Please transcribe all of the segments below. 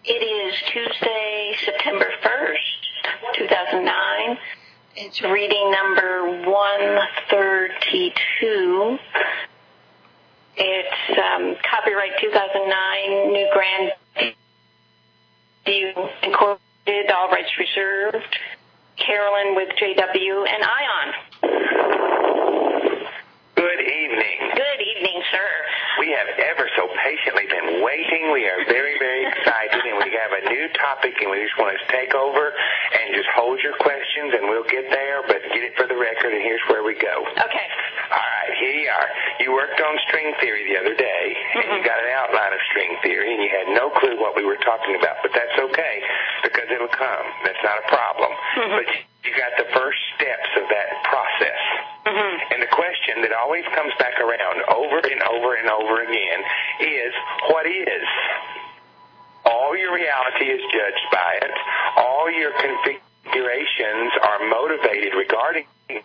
It is Tuesday, September 1st, 2009. It's reading number 132. It's copyright 2009, New Grand View Incorporated, all rights reserved. Carolyn with JW and Ion. Good evening. Good evening, sir. We have ever so patiently been waiting. We are very, very excited, and we have a new topic, and we just want to take over and just hold your questions, and we'll get there, but get it for the record, and here's where we go. Okay. All right, here you are. You worked on string theory the other day, and you got an outline of string theory, and you had no clue what we were talking about, but that's okay, because it'll come. That's not a problem. But you got the first steps of that process. And the question that always comes back around over and over and over again is, what is? All your reality is judged by it. All your configurations are motivated regarding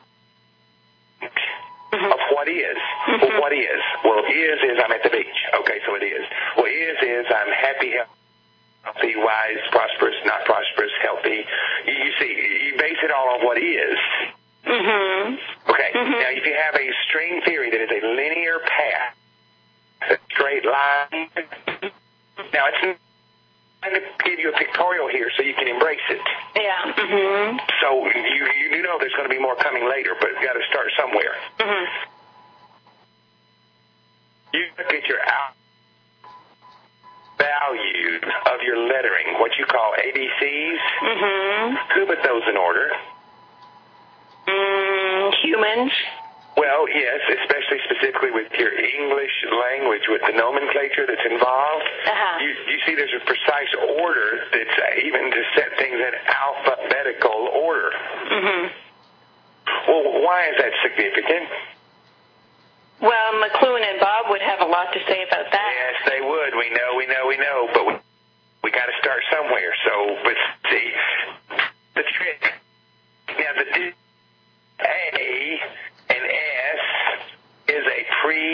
of what is. Well, what is? Well, is I'm at the beach. Okay, so it is. Well, is I'm happy, healthy, wise, prosperous, not prosperous, healthy. You see, you base it all on what is. Okay, now if you have a string theory that is a linear path, a straight line, now it's trying to give you a pictorial here so you can embrace it. Yeah. So you know there's going to be more coming later, but you've got to start somewhere. You look at your value of your lettering, what you call ABCs. Who put those in order? Humans. Well, yes, especially specifically with your English language, with the nomenclature that's involved. You see there's a precise order that's even to set things in alphabetical order. Well, why is that significant? Well, McLuhan and Bob would have a lot to say about that. Yes, they would. We know, but we got to start somewhere. So, but see, the trick, now the A and S is a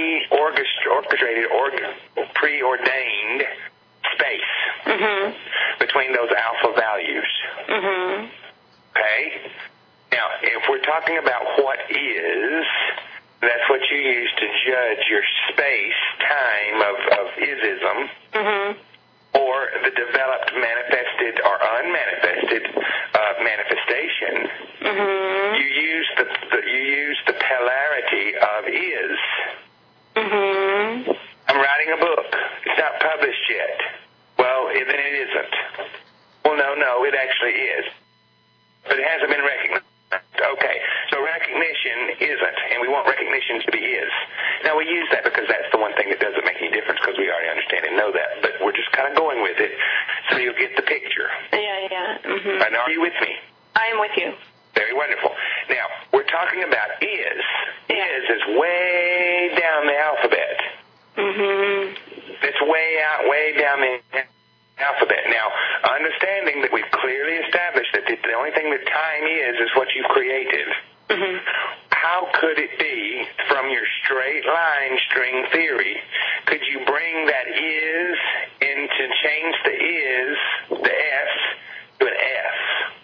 preordained space between those alpha values. Okay? Now, if we're talking about what is, that's what you use to judge your space-time of isism, or the developed manifested or unmanifested manifestation. You use the polarity of is. I'm writing a book. It's not published yet. Well, then it isn't. Well, no, it actually is. But it hasn't been recognized. Okay, so recognition isn't, and we want recognition to be is. Now, we use that because that's the one thing that doesn't make any difference, because we already understand and know that, but we're just kind of going with it so you'll get the picture. Yeah. And are you with me? I am with you. Very wonderful. Now, we're talking about is. Is way down the alphabet. It's way down the alphabet. Now, understanding that we've clearly established that the only thing that time is what you've created, how could it be from your straight line string theory, could you bring that is into change the S, to an F?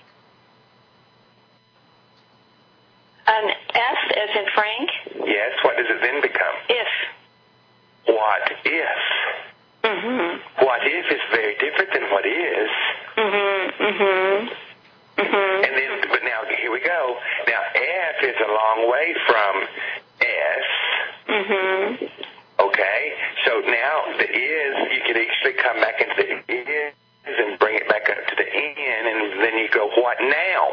An F as in Frank? Yes, what does it then become? If. What if? What if is very different than what is. And then, but now, here we go. Now, F is a long way from S. Okay? So now, the is, you can actually come back into the is and bring it back up to the N, and then you go, what now?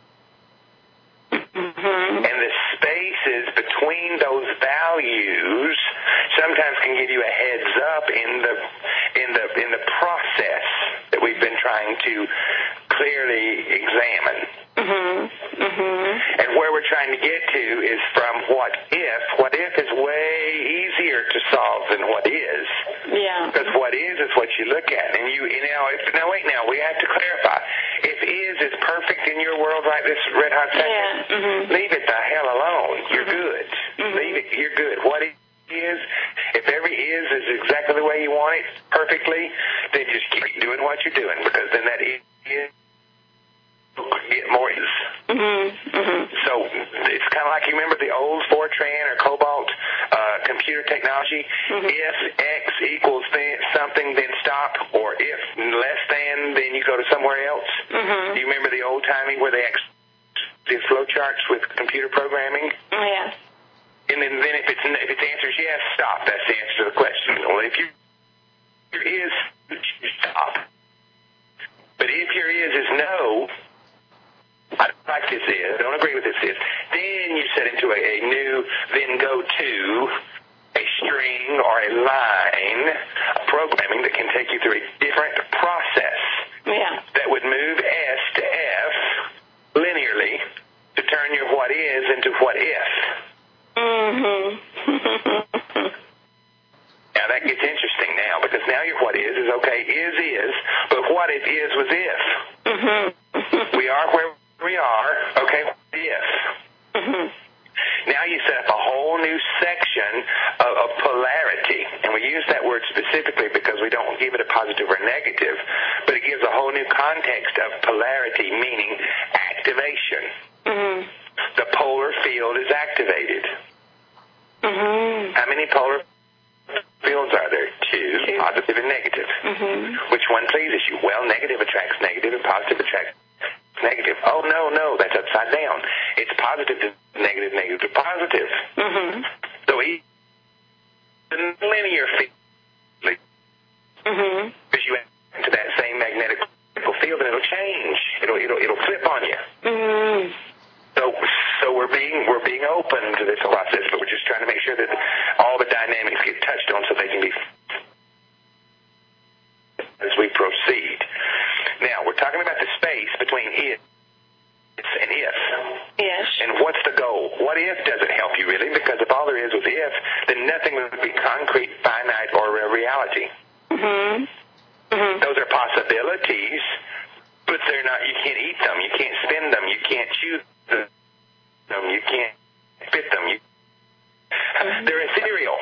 And the spaces between those values sometimes can give you a heads up in the process that we've been trying to clearly examine. And where we're trying to get to is from what if. What if is way easier to solve than what is. Yeah. Because what is what you look at. And now we have to clarify. If is perfect in your world like this red hot second, leave it the hell alone. You're good. Leave it. You're good. What is, if every is exactly the way you want it, perfectly, then just keep doing what you're doing, because then that is get more is. So it's kind of like, you remember the old Fortran or Cobalt computer technology? If X equals something, then stop, or if less than, then you go to somewhere else. Do you remember the old timey where they actually did flow charts with computer programming? Yes. And then if its answer is yes, stop. That's the answer to the question. Well, if your is, stop. But if your is no, I don't like this is, don't agree with this is, then you set into a new, then go to a string or a line of programming that can take you through a different process that would move S to F linearly to turn your what is into what if. Now that gets interesting now, because now your what is okay, is, but what if is was if? We are where we are, okay, if. Now you set up a whole new section of polarity, and we use that word specifically because we don't give it a positive or negative, but it gives a whole new context of polarity, meaning activation. The polar field is activated. How many polar fields are there? Two, positive and negative. Which one pleases you? Well, negative attracts negative and positive attracts negative. Oh, no, that's upside down. It's positive to negative, negative to positive. So the linear field, because you enter that same magnetic field, and it'll change. It'll flip on you. So we're being open to this process, but we're just trying to make sure that all the dynamics get touched on so they can be as we proceed. Now, we're talking about the space between if and if. Yes. And what's the goal? What if doesn't help you really, because if all there is was if, then nothing would be concrete, finite, or a reality. Those are possibilities, but they're not. You can't eat them. You can't spin them. You can't choose them. You can't fit them. They're ethereal.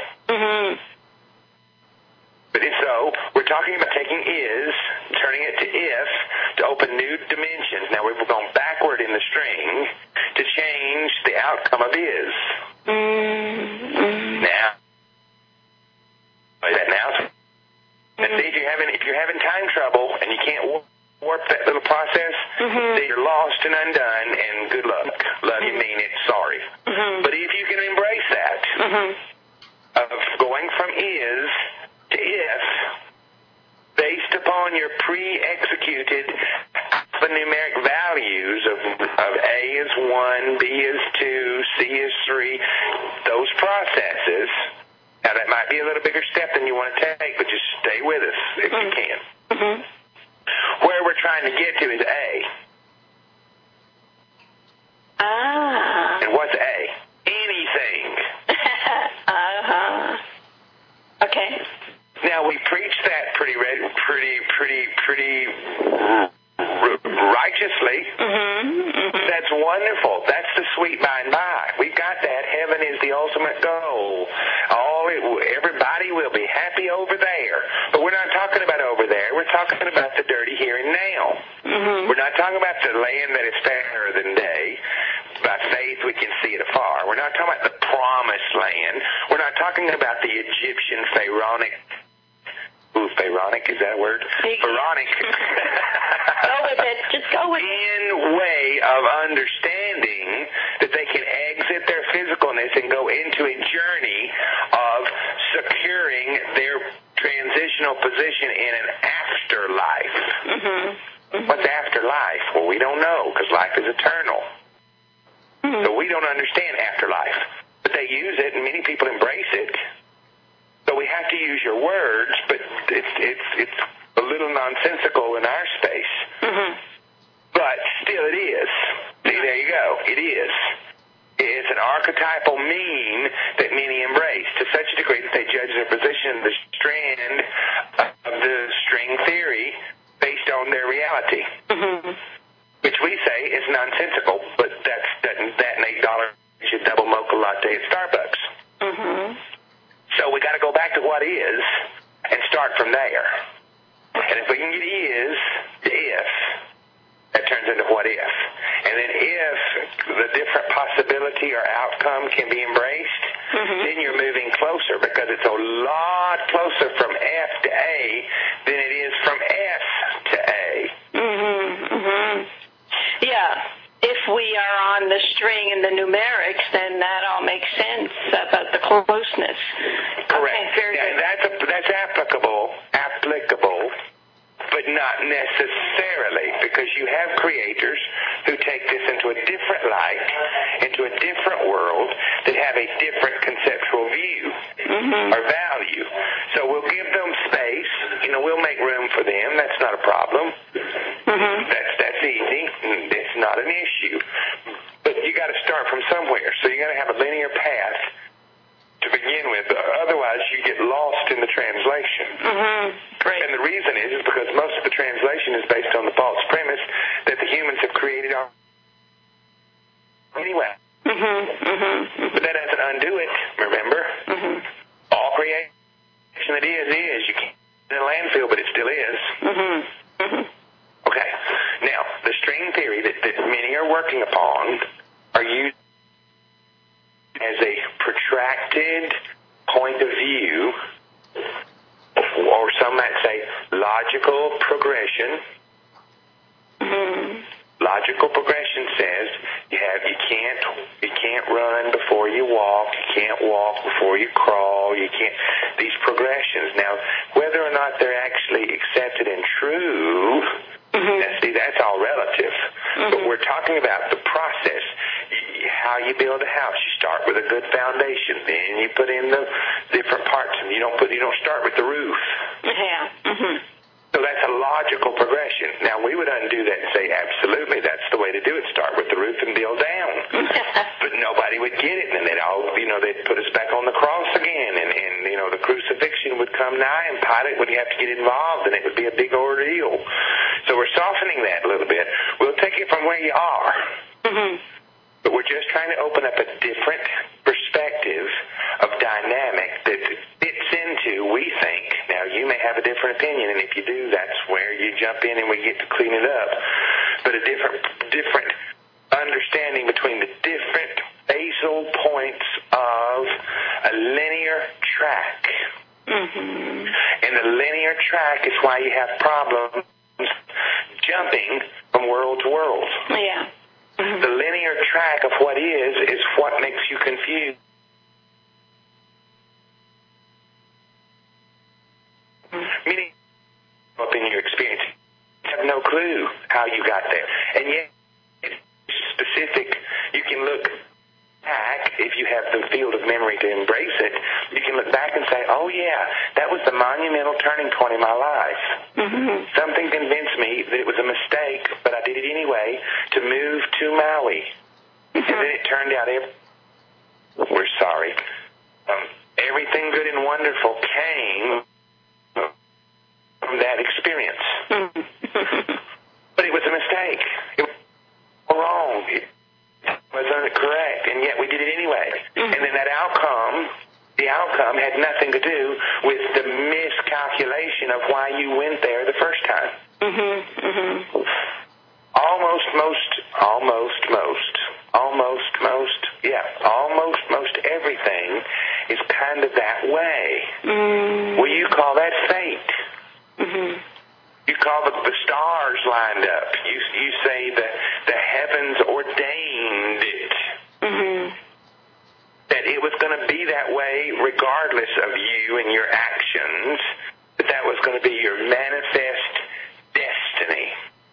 But so we're talking about taking is, turning it to if, to open new dimensions. Now we've gone backward in the string to change the outcome of is. Now, and see, if you're having time trouble and you can't warp that little process, then you're lost and undone, and good luck. Love you, mean it, sorry. But if you can embrace that, of going from is to if, based upon your pre-executed alphanumeric values of A is 1, B is 2, C is 3, those processes. Now that might be a little bigger step than you want to take, but just stay with us if you can. Where we're trying to get to is A. And what's A? Anything. Okay. Now we preach that pretty righteously. That's wonderful. That's the sweet by and by. We've got that. Heaven is the ultimate goal. Everybody will be happy over there. But we're not talking about over there. We're talking about the dirty here and now. We're not talking about the land that is fairer than day. By faith we can see it afar. We're not talking about the promised land. We're not talking about the Egyptian pharaonic. Pharaonic, is that a word? Pharaonic. Go with it. Just go with it. Way of understanding that they can exit their physicalness and go into a journey of securing their transitional position in an afterlife. What's afterlife? Well, we don't know, because life is eternal. So we don't understand afterlife. But they use it, and many people embrace it. So we have to use your words, but it's a little nonsensical in our space. But still it is. See, there you go. It is. It's an archetypal mean that many embrace to such a degree that they judge their position in the strand of the string theory based on their reality. Which we say is nonsensical, but that and $8 should double mocha latte at Starbucks. So we got to go back to what is and start from there. can get is to if. That turns into what if. And then if the different possibility or outcome can be embraced, then you're moving closer, because it's a lot closer from F to A than it is from S to A. Yeah. If we are on the string in the numerics, then that all makes sense about the closeness. Correct. Okay, very good. That's applicable, but not necessarily, because you have creators who take this into a different light, into a different world, that have a different conceptual view or value. So we'll give them space. We'll make room for them. That's not a problem. That's easy. It's not an issue. But you got to start from somewhere. So you got to have a linear path to begin with. Otherwise, you get lost in the translation. Great. And the reason is because most of the translation is based on the false premise that the humans have created our anyway. But that doesn't undo it, remember? All creation that is. You can't in a landfill, but it still is. Okay. Now, the string theory that many are working upon are used as a protracted point of view, or some might say logical progression. Logical progression says you can't run before you walk, you can't walk before you crawl, you can't, these progressions. Now, whether or not they're actually accepted and true, that's all relative. But we're talking about the process, how you build a house. You start with a good foundation, then you put in the different parts, and you don't start with the roof. So that's a logical progression. Now, we would undo that and say, absolutely, that's the way to do it. Start with the roof and build down. But nobody would get it, and they'd put us back on the cross again, and the crucifixion would come nigh, and Pilate would have to get involved, and it would be a big ordeal. So we're softening that a little bit. We'll take it from where you are. But we're just trying to open up a different perspective of dynamic that fits into, we think, now you may have a different opinion, and if you do, that's where you jump in and we get to clean it up. But a different understanding between the different basal points of a linear track. And the linear track is why you have problems jumping from world to world. The linear track of what is what makes you confused. Meaning, up in your experience, you have no clue how you got there. And yet, it's specific. You can look back, if you have the field of memory to embrace it, you can look back and say, oh yeah, that was the monumental turning point in my life. Something convinced me that it was a mistake, but I did it anyway, to move to Maui. And then it turned out, we're sorry, everything good and wonderful came from that experience. But it was a mistake. It was wrong. It wasn't correct, and yet we did it anyway. And then that the outcome had nothing to do with the miscalculation of why you went there the first time. Almost everything is kind of that way. Well, you call that fate. You call the stars lined up. You say the heavens ordained it. That it was going to be that way regardless of you and your actions. That was going to be your manifest destiny.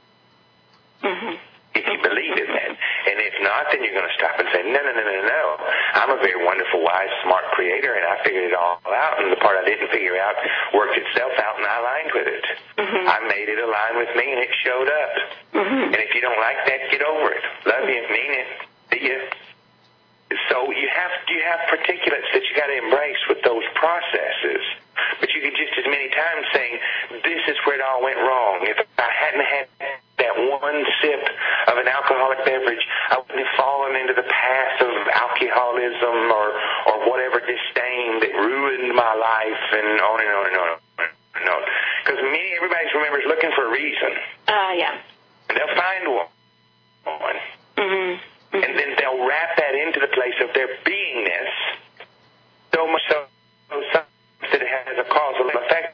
If you believe in that. And if not, then you're going to stop and say, no. I'm a very wonderful, wise, smart creator, and I figured it all out, and the part I didn't figure out worked itself out, and I aligned with it. I made it align with me, and it showed up. And if you don't like that, get over it. Love you, mean it. See you. So you have particulates that you got to embrace with those processes. But you can just as many times saying, this is where it all went wrong. If I hadn't had that one sip of an alcoholic beverage, I wouldn't have fallen into the path of alcoholism or whatever disdain that ruined my life, and on and on and on and on. Because everybody remembers looking reason. Yeah. And they'll find one. Mm-hmm. And then they'll wrap that into the place of their beingness, so much so that it has a causal effect.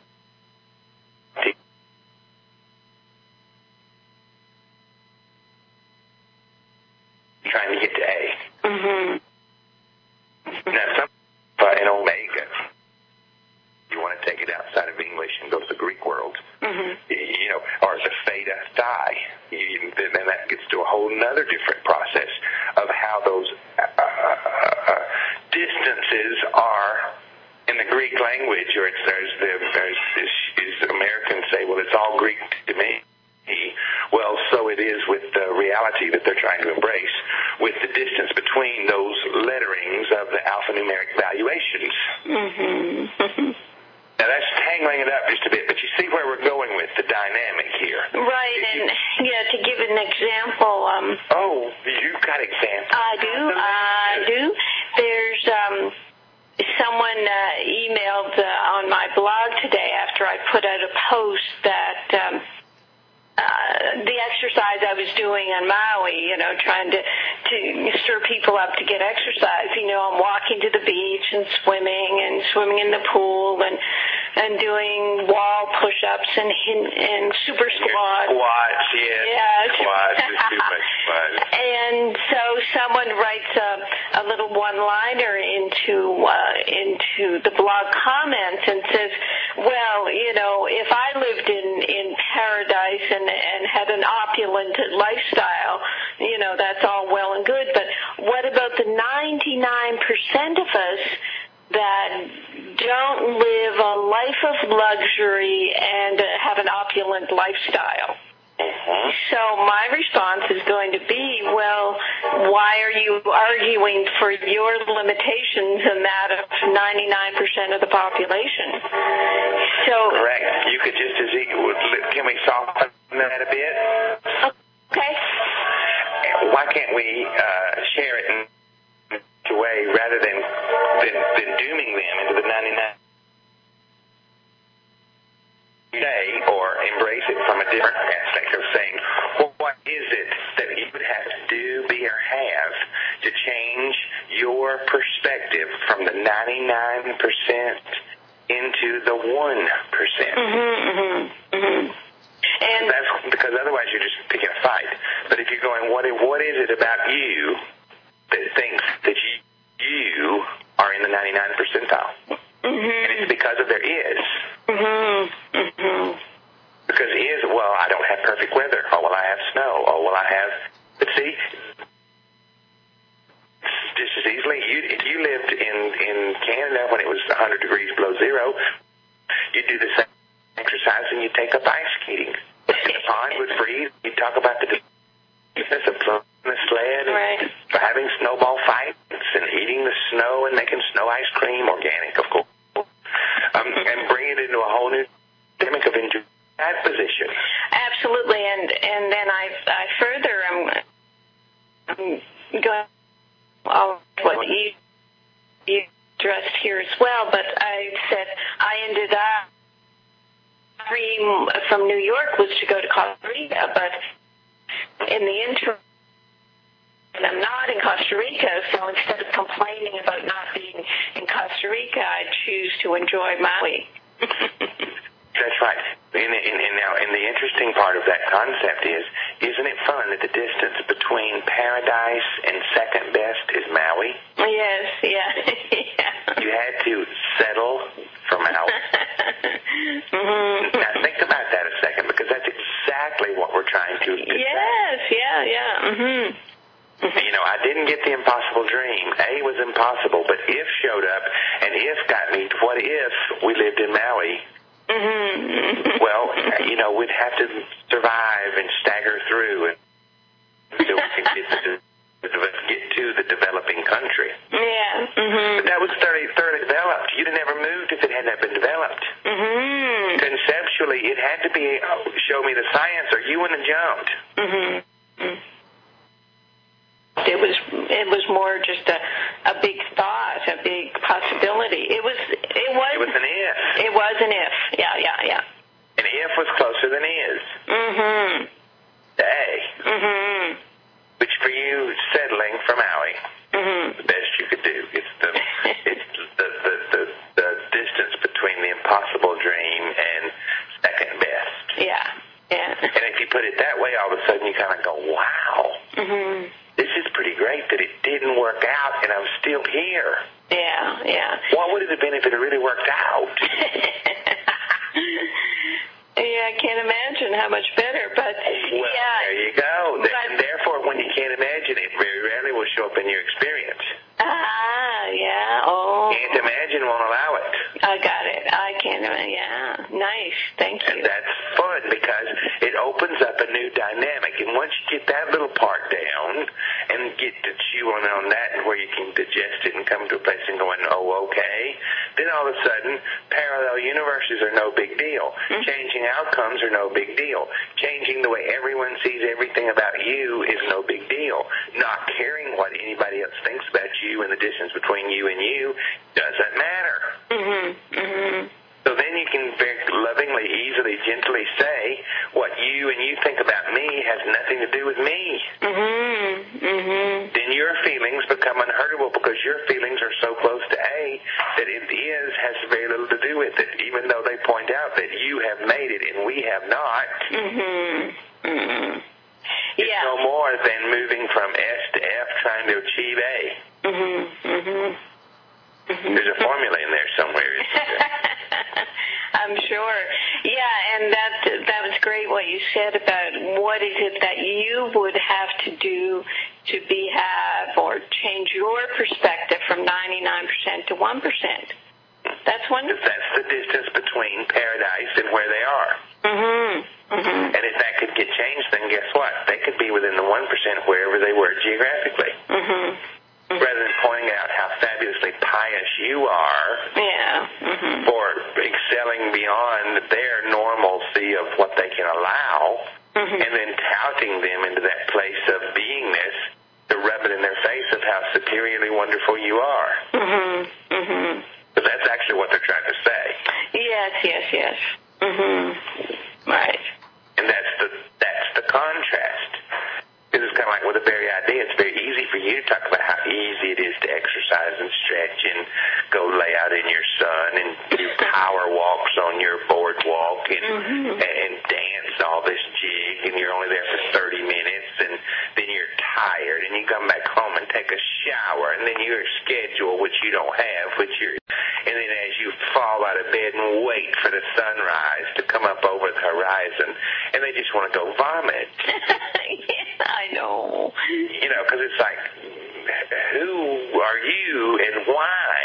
Trying to get to A. Mm-hmm. Now, some an omega, you want to take it outside of English and go to the Greek world, or the theta phi, then that gets to a whole other different process of how those distances are in the Greek language, or there's Americans say, well, it's all Greek to me. Well, so it is with the reality that they're trying to embrace, with the distance between those letterings of the alphanumeric valuations. Mm-hmm. Now, that's tangling it up just a bit, but you see where we're going with the dynamic here. Right, and to give an example. You've got examples. I do. There's someone emailed on my blog today after I put out a post that the exercise I was doing on Maui, trying to stir people up to get exercise. I'm walking to the beach and swimming in the pool and doing wall push-ups and super squats. Squats, yes. Yeah. Squats is too much fun. And so someone writes a little one-liner into the blog comments and says, well, if I lived in paradise and had an opulent lifestyle, that's all well and good, but what about the 99% of us that don't live a life of luxury and have an opulent lifestyle? Mm-hmm. So my response is going to be, well, why are you arguing for your limitations and that of 99% of the population? Correct. You could just as equal. Can we soften that a bit? Okay. Why can't we share it in a way rather than dooming them into the 99? Or embrace it from a different aspect of saying, well, what is it that you would have to do, be, or have to change your perspective from the 99% into the 1%? Mm-hmm, mm-hmm. And that's because otherwise you're just picking a fight. But if you're going, what is it about you that thinks that you are in the 99 percentile? Mm-hmm. And it's because of their is. Mm-hmm. Mm-hmm. Because is, well, I don't have perfect weather. Oh, well, I have snow. Oh, well, I have... But see, just as easily, if you lived in Canada when it was 100 degrees below zero, you'd do the same exercise and you'd take up ice skating. And the pond would freeze. You'd talk about the business of pulling the sled and having snowball fights and eating the snow and making snow ice cream, organic, of course. And bring it into a whole new dynamic of enjoying that position. Absolutely, and then I further I'm going what you addressed here as well, but I said I ended up dream from New York was to go to Costa Rica, but in the interim I'm not in Costa Rica, so instead of complaining about not being in Costa Rica, I choose to enjoy Maui. That's right. And the interesting part of that concept is, isn't it fun that the distance between paradise and second best is Maui? Yes, yeah. You had to settle for Maui. Mm-hmm. Now think about that a second, because that's exactly what we're trying to do. Yes, yeah. Mm-hmm. I didn't get the impossible dream. A was impossible, but if showed up, and if got me, what if we lived in Maui? Mm-hmm. Well, we'd have to survive and stagger through and so we can get to the developing country. Yeah. Mm-hmm. But that was thoroughly developed. You'd have never moved if it hadn't been developed. Mm-hmm. Conceptually, it had to be, show me the science or you wouldn't have jumped. Mm-hmm. It was more just a big thought, a big possibility. It was an if. It was an if. It was an if. Yeah. And if was closer than is. put it that way, all of a sudden you kind of go, wow, this is pretty great that it didn't work out and I'm still here. Yeah. What would it have been if it had really worked out? Yeah, I can't imagine how much better, but there you go. And therefore, when you can't imagine it, very rarely will show up in your experience. Yeah. Oh. Can't imagine won't allow it. I got it. I can't imagine. Yeah. Nice. Thank you. And that's fun because it opens up a new dynamic. And once you get that little part down and get to chew on that and where you can digest it and come to a place and going, oh, okay, then all of a sudden parallel universes are no big deal. Changing outcomes are no big deal. Changing the way everyone sees everything about you is no big deal. Not caring what anybody else thinks about you and the distance between you and you doesn't matter. So then you can very lovingly, easily, gently say what you and you think about me has nothing to do with me. Then your feelings become unhurtable because your feelings are so close to A that it has very little to do with it, even though they point out that you have made it and we have not. It's no more than moving from S to F trying to achieve A. There's a formula in there somewhere, isn't there? I'm sure. Yeah, and that was great what you said about what is it that you would have to do to have or change your perspective from 99% to 1%. That's wonderful. That's the distance between paradise and where they are. And if that could get changed, then guess what? They could be within the 1% wherever they were geographically. Rather than pointing out how fabulously pious you are for excelling beyond their normalcy of what they can allow, and then touting them into that place of beingness to rub it in their face of how superiorly wonderful you are. But that's actually what they're trying to say. Yes. Right. And that's the contrast. Because it's kind of like with the very idea, it's very easy for you to talk about how easy it is to exercise and stretch and go lay out in your sun and do power walks on your boardwalk and dance all this jig, and you're only there for 30 minutes, and then you're tired, and you come back home and take a shower, and then your schedule, which you don't have, and then as you fall out of bed and wait for the sunrise to come up over the horizon, and they just want to go vomit. I know. Because it's like, who are you and why?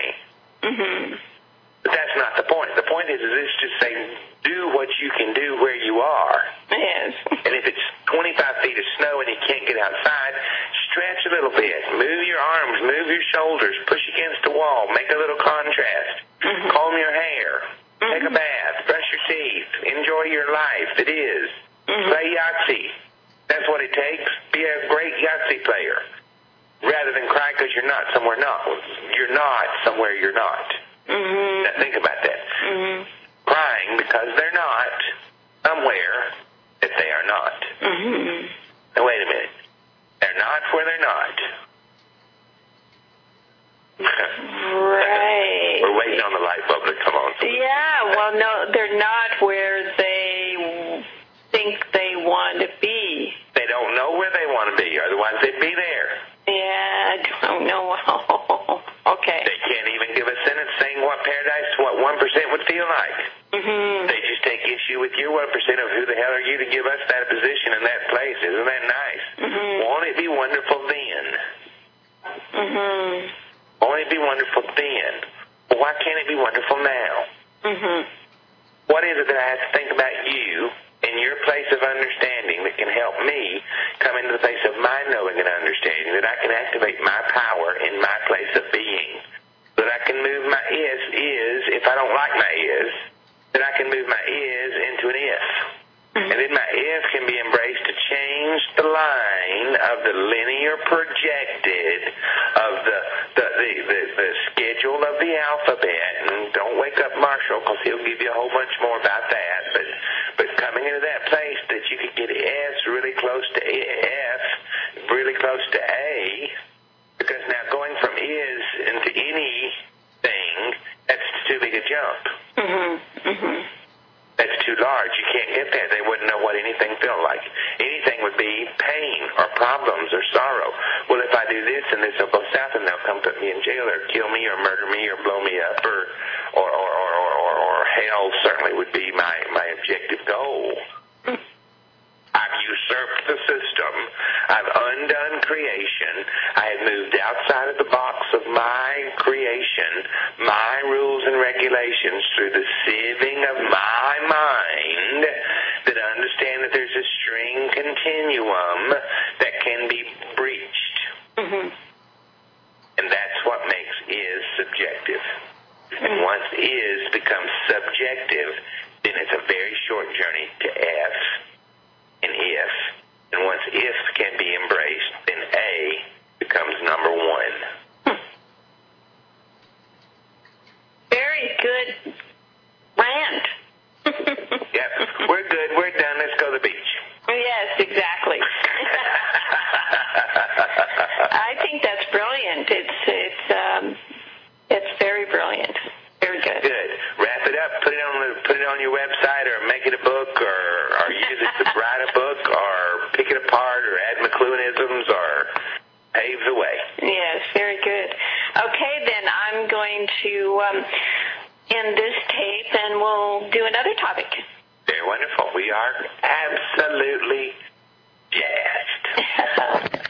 But that's not the point. The point is it's just saying, do what you can do where you are. Yes. And if it's 25 feet of snow and you can't get outside, stretch a little bit. Move your arms, move your shoulders, push against the wall, make a little contrast. Comb your hair, take a bath, brush your teeth, enjoy your life. It is. Play Yahtzee. That's what it takes. Be a great Yahtzee player. Rather than cry because you're not somewhere you're not somewhere you're not. Now think about that. Crying because they're not somewhere that they are not. Now wait a minute. They're not where they're not. Right. We're waiting on the light bulb to come on. Yeah, well, no, they're not where they think they want to be. They don't know where they want to be, otherwise they'd be there. Yeah, I don't know. Okay. They can't even give a sentence saying what 1% would feel like. They just take issue with your 1% of who the hell are you to give us that position in that place. Isn't that nice? Won't it be wonderful then? Won't it be wonderful then? Well, why can't it be wonderful now? What is it that I have to think about you in your place of understanding that can help me come into the place of my knowing and understanding, that I can activate my power in my place of being, that I can move my is, if I don't like my is, that I can move my is into an if. And then my if can be embraced to change the line of the linear projected of the schedule of the alphabet. And don't wake up Marshall, because he'll give you a whole bunch more about that. But coming into that place that you can get S really close to F, really close to A, because now going from is into anything, that's too big a jump. That's too large. You can't get there. They wouldn't know what anything felt like. understand that there's a string continuum that can be breached. Mm-hmm. And that's what makes is subjective. And once is becomes subjective, then it's a very short journey to F and if. And once if can be embraced, then A becomes number one. Very good rant. Yep, we're good. We're done. Let's go to the beach. Yes, exactly. I think that's brilliant. It's very brilliant. Very good. Good. Wrap it up. Put it on your website, or make it a book, or use it to write a book, or pick it apart, or add McLuhanisms, or pave the way. Yes, very good. Okay, then I'm going to end this tape, and we'll do another topic. Very wonderful. We are absolutely jazzed.